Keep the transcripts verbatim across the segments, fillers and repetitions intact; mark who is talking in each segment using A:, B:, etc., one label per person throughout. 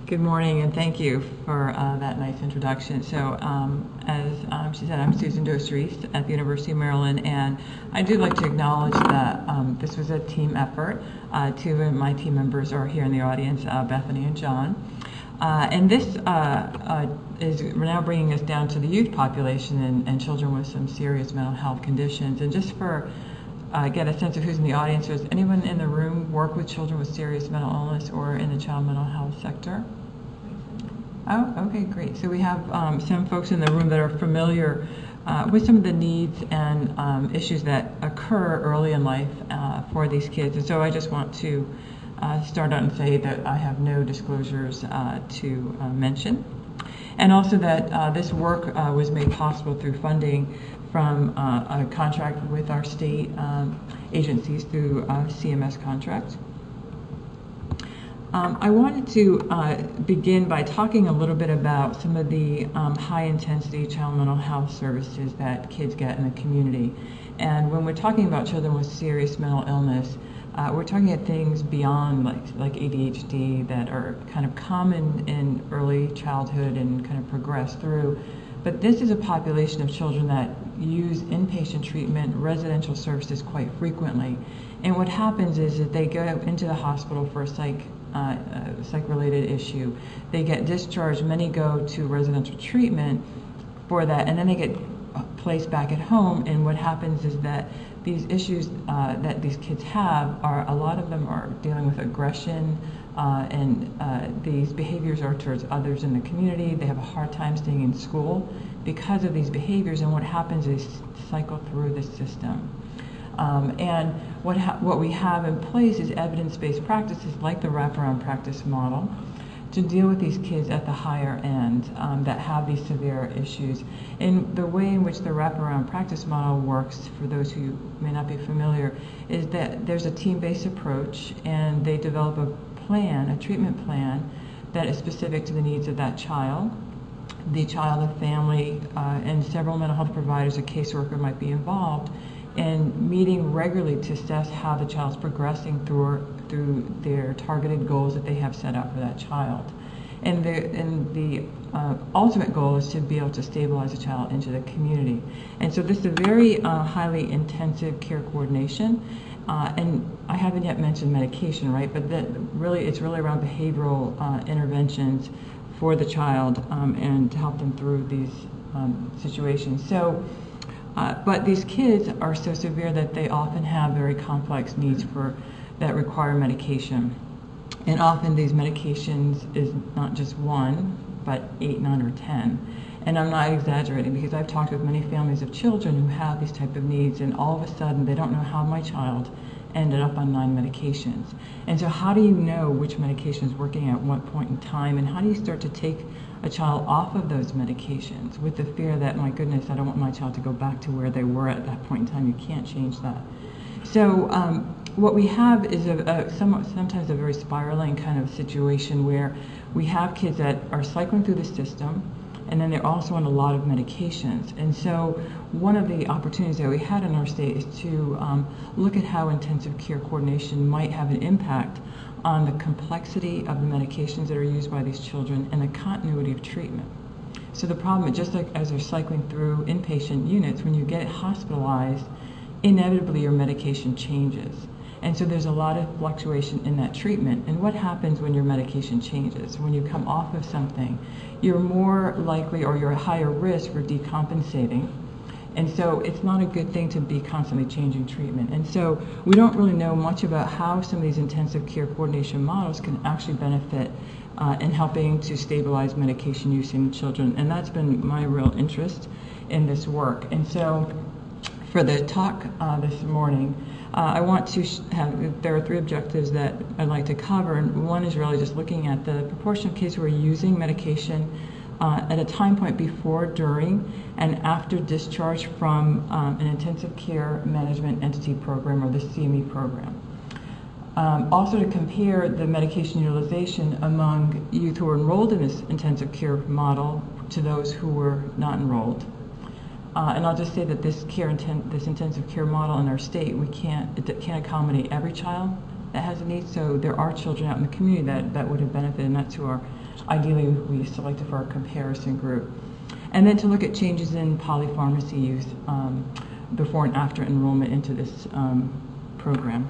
A: Good morning, and thank you for uh, that nice introduction. So, um, as um, she said, I'm Susan Dos-Reis at the University of Maryland, and I do like to acknowledge that um, this was a team effort. Uh, two of my team members are here in the audience, uh, Bethany and John. Uh, and this uh, uh, is now bringing us down to the youth population and, and children with some serious mental health conditions. And just for Uh, get a sense of who's in the audience. Does anyone in the room work with children with serious mental illness or in the child mental health sector? Oh, okay, great. So we have um, some folks in the room that are familiar uh, with some of the needs and um, issues that occur early in life uh, for these kids. And so I just want to uh, start out and say that I have no disclosures uh, to uh, mention. And also that uh, this work uh, was made possible through funding from uh, a contract with our state um, agencies through uh, C M S contracts. Um, I wanted to uh, begin by talking a little bit about some of the um, high-intensity child mental health services that kids get in the community. And when we're talking about children with serious mental illness, uh, we're talking about things beyond like, like A D H D that are kind of common in early childhood and kind of progress through. But this is a population of children that use inpatient treatment, residential services quite frequently. And what happens is that they go into the hospital for a psych, uh, uh, psych-related issue. They get discharged, many go to residential treatment for that, and then they get placed back at home. And what happens is that these issues uh, that these kids have are, a lot of them are dealing with aggression, Uh, and uh, these behaviors are towards others in the community. They have a hard time staying in school because of these behaviors, and what happens is cycle through the system. Um, and what, ha what we have in place is evidence-based practices like the wraparound practice model to deal with these kids at the higher end um, that have these severe issues. And the way in which the wraparound practice model works, for those who may not be familiar, is that there's a team-based approach, and they develop a plan, a treatment plan that is specific to the needs of that child. The child, the family, uh, and several mental health providers, a caseworker might be involved in meeting regularly to assess how the child's progressing through through their targeted goals that they have set out for that child. And the, and the uh, ultimate goal is to be able to stabilize a child into the community. And so this is a very uh, highly intensive care coordination. Uh, and I haven't yet mentioned medication, right? But that really, it's really around behavioral uh, interventions for the child um, and to help them through these um, situations. So, uh, but these kids are so severe that they often have very complex needs for that require medication. And often these medications is not just one, but eight, nine, or ten. And I'm not exaggerating, because I've talked with many families of children who have these type of needs, and all of a sudden they don't know how my child ended up on nine medications. And so how do you know which medication is working at what point in time, and how do you start to take a child off of those medications with the fear that, my goodness, I don't want my child to go back to where they were at that point in time. You can't change that. So um, what we have is a, a somewhat, sometimes a very spiraling kind of situation where we have kids that are cycling through the system, and then they're also on a lot of medications. And so one of the opportunities that we had in our state is to um, look at how intensive care coordination might have an impact on the complexity of the medications that are used by these children and the continuity of treatment. So the problem is, just like as they're cycling through inpatient units, when you get hospitalized, inevitably your medication changes. And so there's a lot of fluctuation in that treatment. And what happens when your medication changes? When you come off of something, you're more likely, or you're at higher risk for decompensating. And so it's not a good thing to be constantly changing treatment. And so we don't really know much about how some of these intensive care coordination models can actually benefit uh, in helping to stabilize medication use in children. And that's been my real interest in this work. And so for the talk uh, this morning, Uh, I want to have, there are three objectives that I'd like to cover, and one is really just looking at the proportion of kids who are using medication uh, at a time point before, during, and after discharge from um, an intensive care management entity program, or the C M E program. Um, also to compare the medication utilization among youth who are enrolled in this intensive care model to those who were not enrolled. Uh, and I'll just say that this care, inten this intensive care model in our state, we can't, it can't accommodate every child that has a need. So there are children out in the community that, that would have benefited, and that's who our, ideally we selected for our comparison group. And then to look at changes in polypharmacy use um, before and after enrollment into this um, program.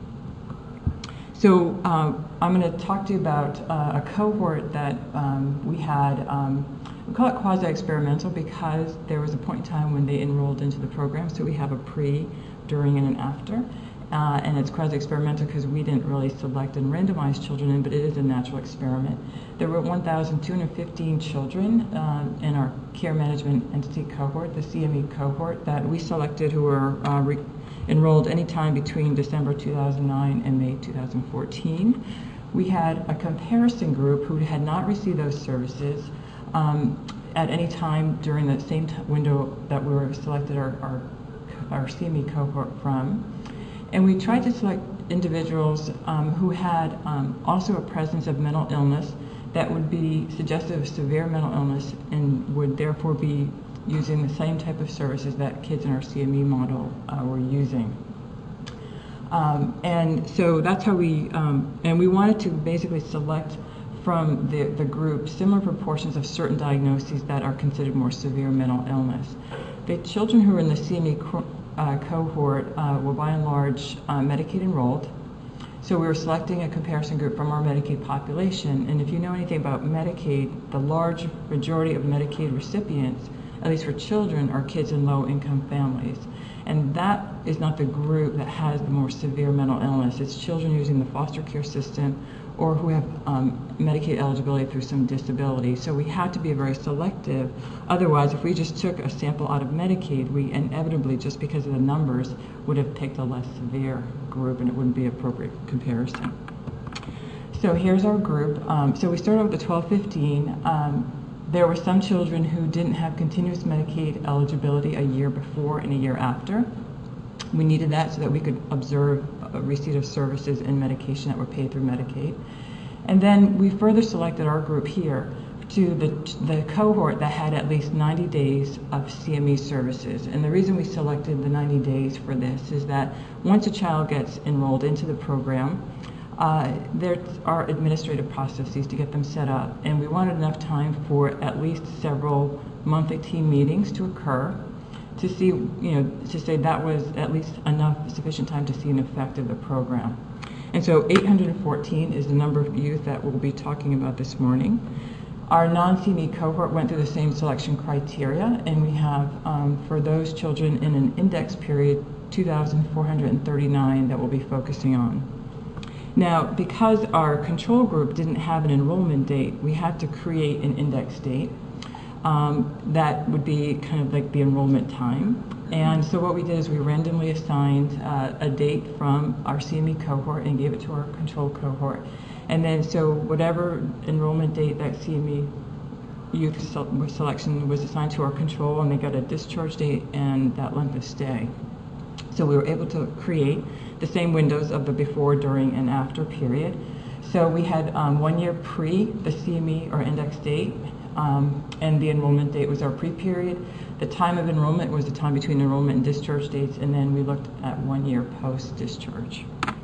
A: So uh, I'm going to talk to you about uh, a cohort that um, we had. Um, we call it quasi-experimental because there was a point in time when they enrolled into the program. So we have a pre, during, and an after. Uh, and it's quasi-experimental because we didn't really select and randomize children in, but it is a natural experiment. There were one thousand two hundred fifteen children uh, in our care management entity cohort, the C M E cohort, that we selected who were uh, re enrolled anytime between December two thousand nine and May two thousand fourteen. We had a comparison group who had not received those services um, at any time during the same window that we were selected our, our, our C M E cohort from. And we tried to select individuals um, who had um, also a presence of mental illness that would be suggestive of severe mental illness and would therefore be using the same type of services that kids in our C M E model uh, were using. Um, and so that's how we, um, and we wanted to basically select from the, the group similar proportions of certain diagnoses that are considered more severe mental illness. The children who were in the C M E co uh, cohort uh, were by and large uh, Medicaid enrolled. So we were selecting a comparison group from our Medicaid population. And if you know anything about Medicaid, the large majority of Medicaid recipients, at least for children, are kids in low-income families. And that is not the group that has the more severe mental illness. It's children using the foster care system or who have um, Medicaid eligibility through some disability. So we had to be very selective. Otherwise, if we just took a sample out of Medicaid, we inevitably, just because of the numbers, would have picked a less severe group and it wouldn't be appropriate comparison. So here's our group. Um, so we started with the twelve fifteen. Um, There were some children who didn't have continuous Medicaid eligibility a year before and a year after. We needed that so that we could observe a receipt of services and medication that were paid through Medicaid. And then we further selected our group here to the, the cohort that had at least ninety days of C M E services. And the reason we selected the ninety days for this is that once a child gets enrolled into the program, Uh, there are administrative processes to get them set up, and we wanted enough time for at least several monthly team meetings to occur to see, you know, to say that was at least enough sufficient time to see an effect of the program. And so eight hundred fourteen is the number of youth that we'll be talking about this morning. Our non-C M E cohort went through the same selection criteria, and we have, um, for those children in an index period, two thousand four hundred thirty-nine that we'll be focusing on. Now, because our control group didn't have an enrollment date, we had to create an index date um, that would be kind of like the enrollment time. And so what we did is we randomly assigned uh, a date from our C M E cohort and gave it to our control cohort. And then so whatever enrollment date that C M E youth selection was assigned to our control, and they got a discharge date and that length of stay. So we were able to create the same windows of the before, during, and after period. So we had um, one year pre the C M E or index date, um, and the enrollment date was our pre-period. The time of enrollment was the time between enrollment and discharge dates, and then we looked at one year post-discharge.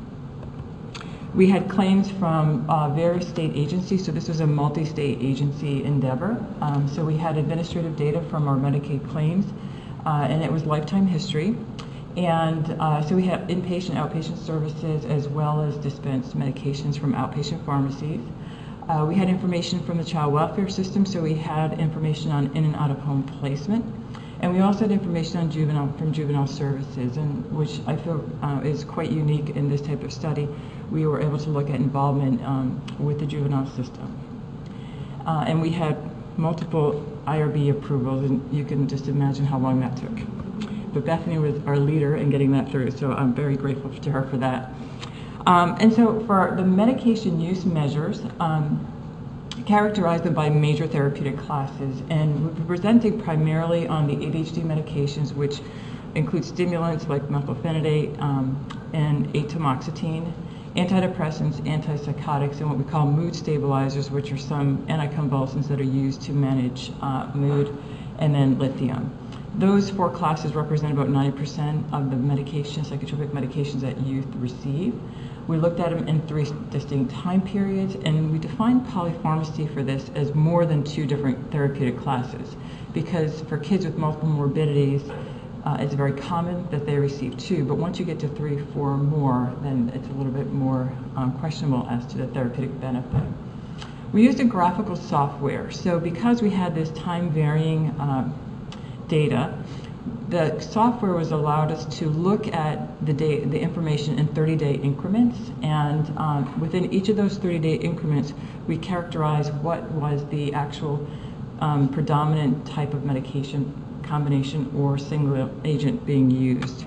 A: We had claims from uh, various state agencies, so this was a multi-state agency endeavor. Um, so we had administrative data from our Medicaid claims, uh, and it was lifetime history. And uh, so we have inpatient, outpatient services, as well as dispensed medications from outpatient pharmacies. Uh, we had information from the child welfare system, so we had information on in and out of home placement. And we also had information on juvenile from juvenile services, and which I feel uh, is quite unique in this type of study. We were able to look at involvement um, with the juvenile system. Uh, and we had multiple I R B approvals, and you can just imagine how long that took. But Bethany was our leader in getting that through, so I'm very grateful to her for that. Um, and so for the medication use measures, um, characterize them by major therapeutic classes, and we're presenting primarily on the A D H D medications, which include stimulants like methylphenidate um, and atomoxetine, antidepressants, antipsychotics, and what we call mood stabilizers, which are some anticonvulsants that are used to manage uh, mood, and then lithium. Those four classes represent about ninety percent of the medications, psychotropic medications that youth receive. We looked at them in three distinct time periods, and we defined polypharmacy for this as more than two different therapeutic classes, because for kids with multiple morbidities, uh, it's very common that they receive two, but once you get to three, four or more, then it's a little bit more um, questionable as to the therapeutic benefit. We used a graphical software, so because we had this time-varying uh, data, the software was allowed us to look at the day, the information in thirty-day increments, and um, within each of those thirty-day increments, we characterized what was the actual um, predominant type of medication combination or single agent being used.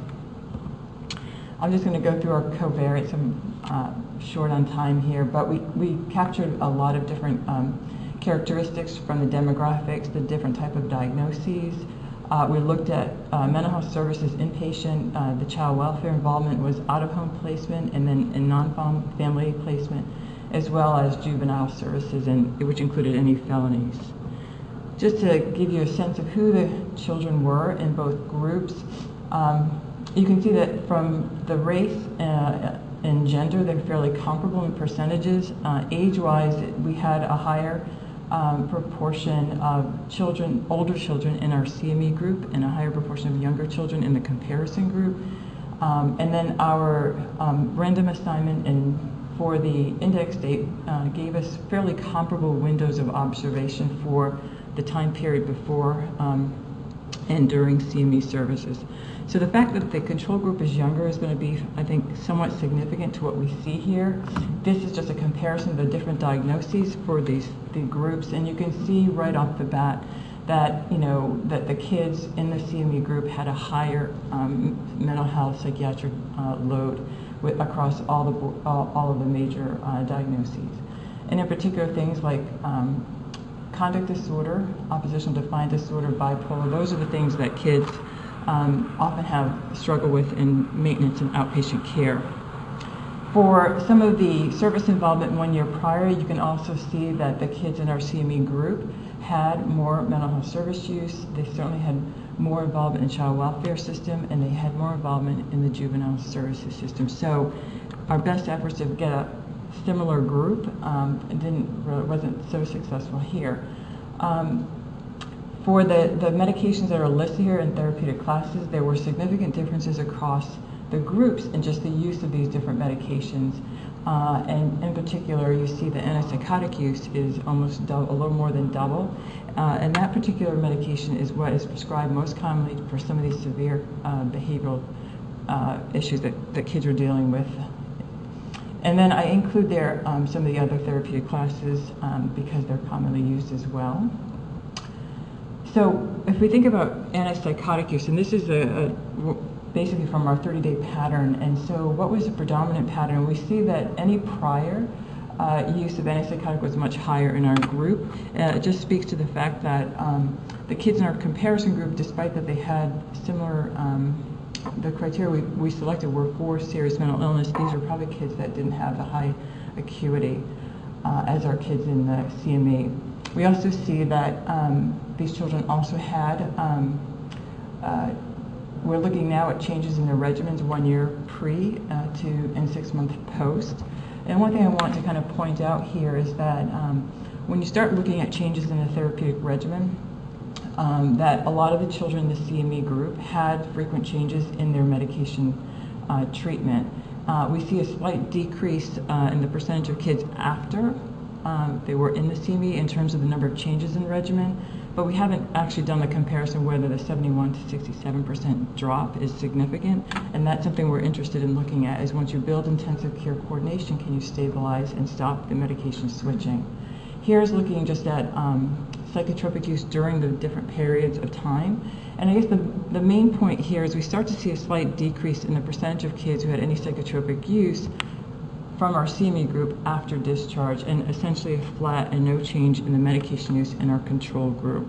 A: I'm just going to go through our covariates. I'm uh, short on time here, but we, we captured a lot of different um, characteristics from the demographics, the different type of diagnoses. Uh, we looked at uh, mental health services inpatient, uh, the child welfare involvement was out-of-home placement and then in non-family placement, as well as juvenile services, and which included any felonies. Just to give you a sense of who the children were in both groups, um, you can see that from the race uh, and gender, they're fairly comparable in percentages. Uh, age-wise, we had a higher Um, proportion of children, older children in our C M E group and a higher proportion of younger children in the comparison group. Um, and then our um, random assignment and for the index date uh, gave us fairly comparable windows of observation for the time period before um, and during C M E services. So the fact that the control group is younger is going to be, I think, somewhat significant to what we see here. This is just a comparison of the different diagnoses for these the groups, and you can see right off the bat that you know that the kids in the C M E group had a higher um, mental health psychiatric uh, load with, across all the all, all of the major uh, diagnoses, and in particular things like um, conduct disorder, oppositional defiant disorder, bipolar. Those are the things that kids Um, often have struggle with in maintenance and outpatient care. For some of the service involvement one year prior, you can also see that the kids in our C M E group had more mental health service use. They certainly had more involvement in child welfare system, and they had more involvement in the juvenile services system. So our best efforts to get a similar group um, didn't really, wasn't so successful here. Um, For the, the medications that are listed here in therapeutic classes, there were significant differences across the groups in just the use of these different medications. Uh, and in particular, you see the antipsychotic use is almost double, a little more than double. Uh, and that particular medication is what is prescribed most commonly for some of these severe uh, behavioral uh, issues that, that kids are dealing with. And then I include there um, some of the other therapeutic classes um, because they're commonly used as well. So if we think about antipsychotic use, and this is a, a basically from our thirty-day pattern, and so what was the predominant pattern? We see that any prior uh, use of antipsychotic was much higher in our group. Uh, it just speaks to the fact that um, the kids in our comparison group, despite that they had similar, um, the criteria we, we selected were for serious mental illness, these were probably kids that didn't have the high acuity uh, as our kids in the C M E. We also see that um, these children also had, um, uh, we're looking now at changes in their regimens one year pre uh, to and six months post. And one thing I want to kind of point out here is that um, when you start looking at changes in the therapeutic regimen, um, that a lot of the children in the C M E group had frequent changes in their medication uh, treatment. Uh, we see a slight decrease uh, in the percentage of kids after Um, they were in the C M E in terms of the number of changes in regimen, but we haven't actually done the comparison whether the seventy-one to sixty-seven percent drop is significant, and that's something we're interested in looking at, is once you build intensive care coordination, can you stabilize and stop the medication switching? Here's looking just at um, psychotropic use during the different periods of time, and I guess the, the main point here is we start to see a slight decrease in the percentage of kids who had any psychotropic use from our C M E group after discharge, and essentially a flat and no change in the medication use in our control group.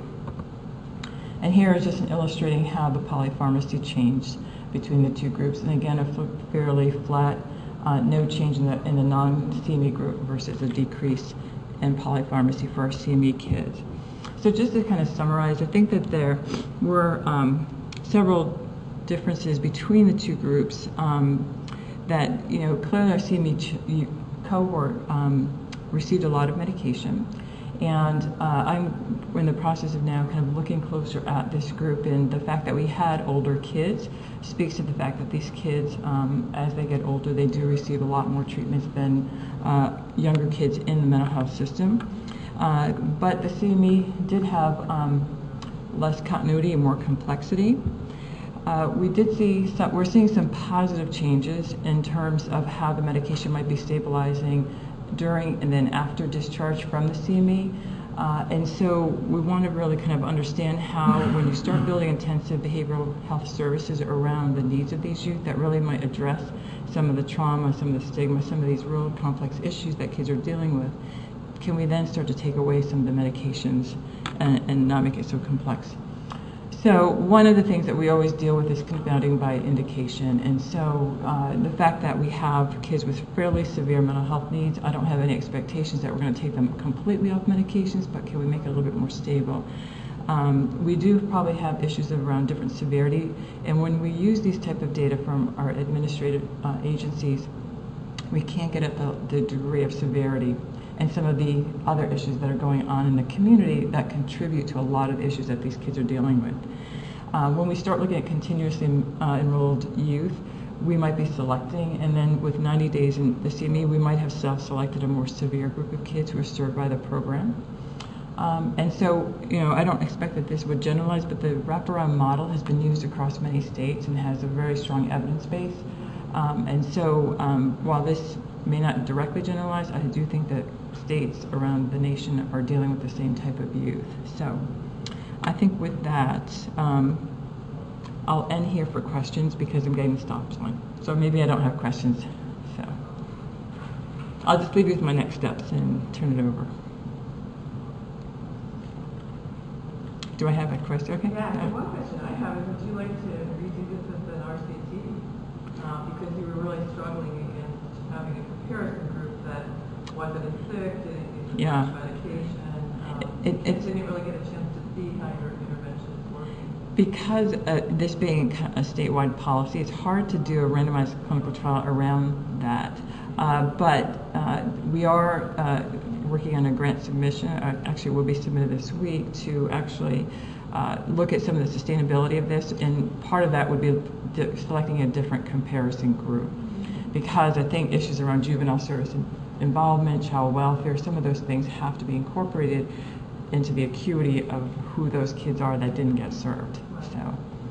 A: And here is just illustrating how the polypharmacy changed between the two groups, and again a fairly flat, uh, no change in the, in the non-C M E group versus a decrease in polypharmacy for our C M E kids. So just to kind of summarize, I think that there were um, several differences between the two groups. Um, that, you know, clearly our C M E ch- cohort um, received a lot of medication. And uh, I'm in the process of now kind of looking closer at this group, and the fact that we had older kids speaks to the fact that these kids, um, as they get older, they do receive a lot more treatments than uh, younger kids in the mental health system. Uh, but the C M E did have um, less continuity and more complexity. Uh, we did see some, we're seeing some positive changes in terms of how the medication might be stabilizing during and then after discharge from the C M E. Uh, and so we want to really kind of understand how, when you start building intensive behavioral health services around the needs of these youth, that really might address some of the trauma, some of the stigma, some of these real complex issues that kids are dealing with. Can we then start to take away some of the medications and, and not make it so complex? So one of the things that we always deal with is confounding by indication, and so uh, the fact that we have kids with fairly severe mental health needs, I don't have any expectations that we're going to take them completely off medications, but can we make it a little bit more stable? Um, we do probably have issues around different severity, and when we use these type of data from our administrative uh, agencies, we can't get at the, the degree of severity and some of the other issues that are going on in the community that contribute to a lot of issues that these kids are dealing with. Uh, when we start looking at continuously uh, enrolled youth, we might be selecting, and then with ninety days in the C M E, we might have self-selected a more severe group of kids who are served by the program. Um, and so, you know, I don't expect that this would generalize, but the wraparound model has been used across many states and has a very strong evidence base. Um, and so, um, while this may not directly generalize, I do think that states around the nation are dealing with the same type of youth. So I think with that, um, I'll end here for questions because I'm getting the stop sign. So maybe I don't have questions. So I'll just leave you with my next steps and turn it over. Do I have a question? Okay.
B: Yeah, uh, one question I have is, would you like to redo this as an R C T? Uh, because you were really struggling against having a comparison group that wasn't as sick, didn't use
A: yeah.
B: much medication, um,
A: it, it,
B: didn't really get a chance to see how your intervention is working.
A: Because uh, this being a statewide policy, it's hard to do a randomized clinical trial around that. Uh, but uh, we are uh, working on a grant submission, uh, actually will be submitted this week, to actually uh, look at some of the sustainability of this, and part of that would be di- selecting a different comparison group. Because I think issues around juvenile service involvement, child welfare, some of those things have to be incorporated into the acuity of who those kids are that didn't get served. So.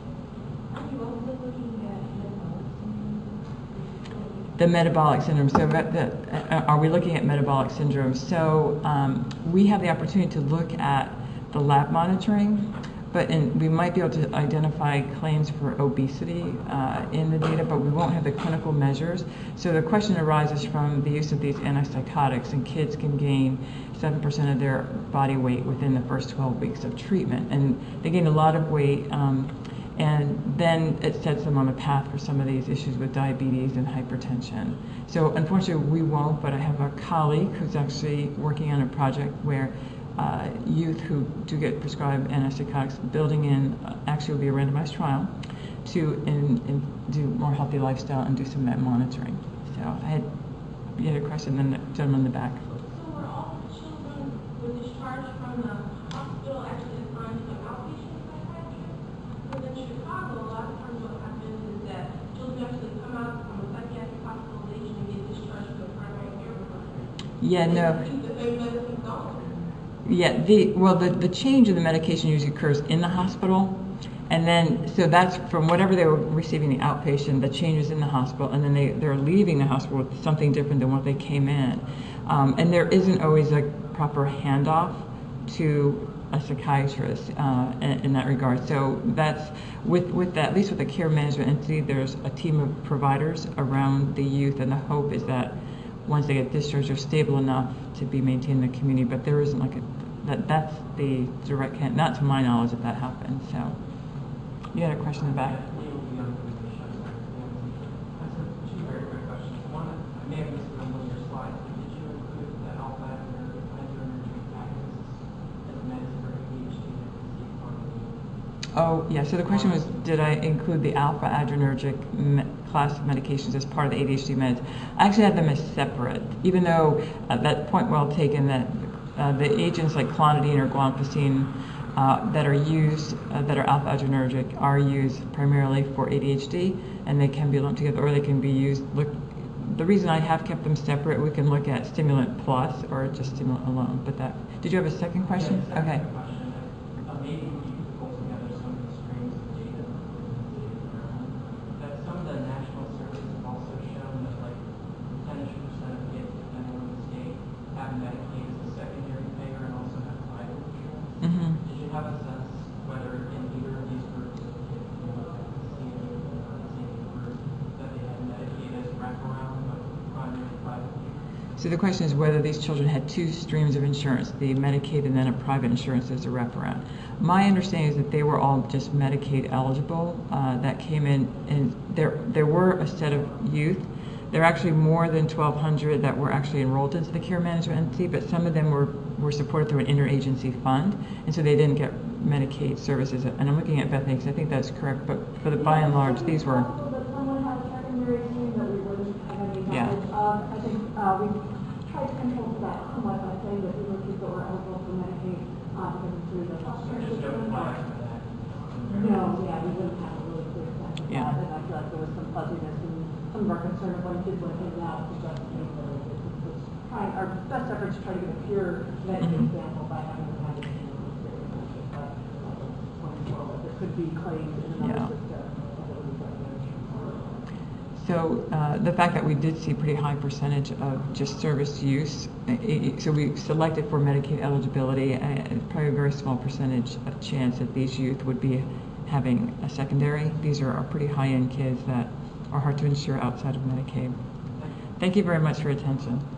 C: Are you also looking at metabolic syndrome?
A: The metabolic syndrome. So, the, uh, are we looking at metabolic syndrome? So, um, we have the opportunity to look at the lab monitoring, but in, we might be able to identify claims for obesity uh, in the data, but we won't have the clinical measures. So the question arises from the use of these antipsychotics, and kids can gain seven percent of their body weight within the first twelve weeks of treatment. And they gain a lot of weight, um, and then it sets them on a path for some of these issues with diabetes and hypertension. So unfortunately we won't, but I have a colleague who's actually working on a project where Uh, youth who do get prescribed antipsychotics, building in uh, actually will be a randomized trial to in, in do more healthy lifestyle and do some of that monitoring. So I had, you had a question, then the gentleman in the back.
C: So were all the children were discharged from the hospital actually assigned to an outpatient psychiatrist? Because in Chicago, a lot of times what happens is that children actually come out from a psychiatric hospitalization and get discharged to a primary care provider.
A: Yeah, no.
C: Keep the same medicine going.
A: Yeah, the well, the, the change in the medication usually occurs in the hospital, and then so that's from whatever they were receiving the outpatient, the changes in the hospital, and then they they're leaving the hospital with something different than what they came in, um, and there isn't always a proper handoff to a psychiatrist uh, in, in that regard. So that's with with that, at least with the care management entity, there's a team of providers around the youth, and the hope is that once they get discharged, they're stable enough to be maintained in the community. But there isn't like a that that's the direct hand, not to my knowledge that that happened. So you had a question in the back.
D: That's two very quick questions. One, I may have missed it on one of your slides, but did you include the alpha adrenergic agonists as meds for A D H D and
A: Oh yeah. So the question was, did I include the alpha adrenergic me- class of medications as part of the A D H D meds. I actually had them as separate, even though uh, that point well taken that uh, the agents like clonidine or guanfacine uh, that are used, uh, that are alpha adrenergic, are used primarily for A D H D, and they can be lumped together, or they can be used. Look, the reason I have kept them separate, we can look at stimulant plus or just stimulant alone. But that. Did you have a second question?
D: Yeah,
A: okay.
D: Question. Uh, maybe you could pull together some of the streams of data that some of the national surveys have also shown that like ten percent of kids, depending on the state, have Medicaid as a secondary payer and also have private insurance.
A: Mm-hmm.
D: Did you have a sense whether in either of these groups, if you know, like the C M E or the C M E group, that they had Medicaid as wraparound, but primary and private payer?
A: So the question is whether these children had two streams of insurance, the Medicaid and then a private insurance as a wraparound. My understanding is that they were all just Medicaid eligible. Uh, that came in, and there there were a set of youth. There are actually more than twelve hundred that were actually enrolled into the care management entity, but some of them were, were supported through an interagency fund, and so they didn't get Medicaid services. And I'm looking at Bethany because I think that's correct, but for the by and large, these were. Yeah.
E: Um, I think uh, we tried to control that somewhat by saying that these were kids that were eligible for Medicaid uh, because it's through the foster system. No, yeah, we wouldn't have a really clear sense of
A: Yeah.
E: that, and I feel like there was some fuzziness and some of our concern of when kids went in and out to just make the was trying our best effort to try to get a pure Medicaid
A: Mm-hmm.
E: example by having them have it in the experience, but uh, there could be claims in
A: Yeah.
E: another system.
A: So uh, the fact that we did see a pretty high percentage of just service use, it, so we selected for Medicaid eligibility, uh, probably a very small percentage of chance that these youth would be having a secondary. These are, are pretty high-end kids that are hard to insure outside of Medicaid. Thank you very much for your attention.